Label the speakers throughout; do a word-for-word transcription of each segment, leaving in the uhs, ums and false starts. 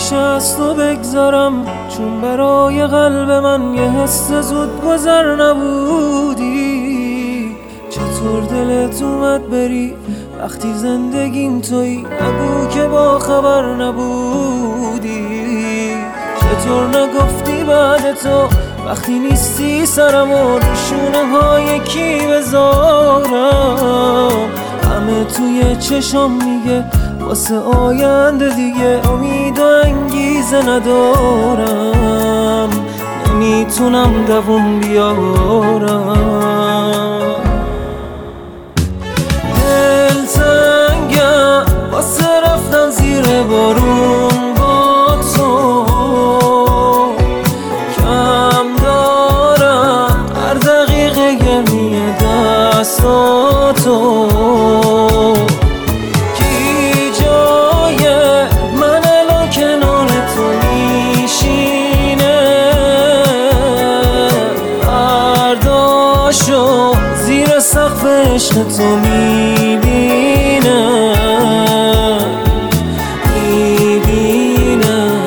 Speaker 1: میشه از تو بگذارم، چون برای قلب من یه حس زود گذر نبودی. چطور دلت اومد بری وقتی زندگیم تویی؟ نگو که با خبر نبودی. چطور نگفتی بعد تو وقتی نیستی سرم و شونه های کی بذارم؟ همه توی چشم میگه واسه آینده دیگه امید و انگیزه ندارم، نمیتونم دووم بیارم. دلتنگم واسه رفتن زیر بارون با تو، کم دارم هر دقیقه گرمی دستاتو. زیر سقف عشق تو میبینم میبینم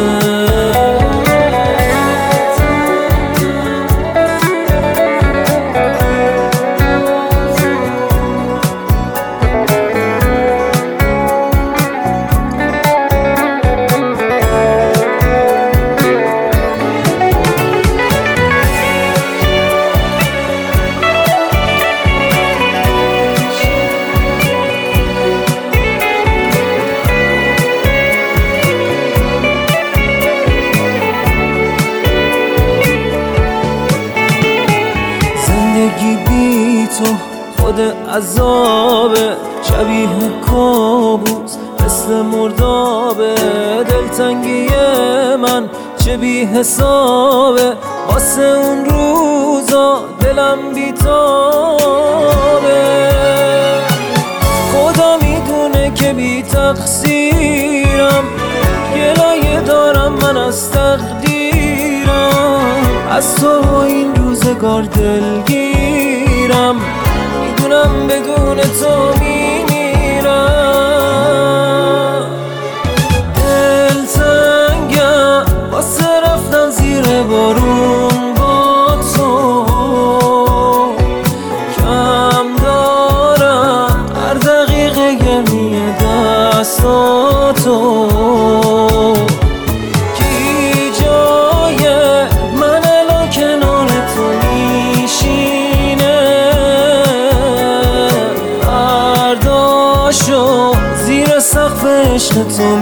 Speaker 1: زندگی بی تو خود عذابه، شبیه کابوس مثل مردابه. دلتنگی من چه بی حسابه، واسه اون روزا دلم بی تابه. خدا میدونه که بی تقصیرم، گلایه دارم من از تقدیرم. از تو این روزگار دلگیرم، میدونم بدون تو میمیرم. دلتنگم واسه رفتن زیر بارون با تو، کم دارم هر دقیقه گرمی دستاتو. زیر سقف عشق تو